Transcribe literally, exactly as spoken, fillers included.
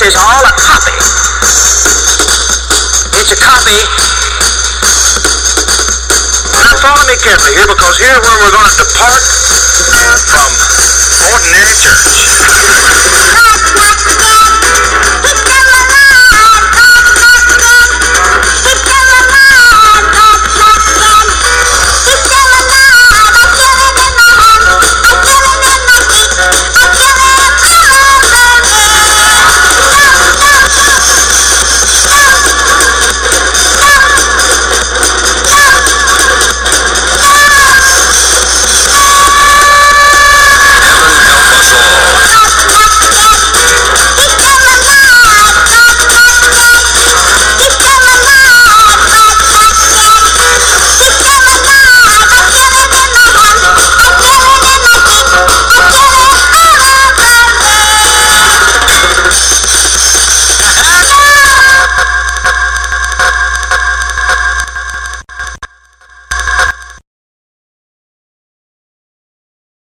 This is all a copy. It's a copy. Now follow me carefully here, because here where we're going to depart from ordinary church.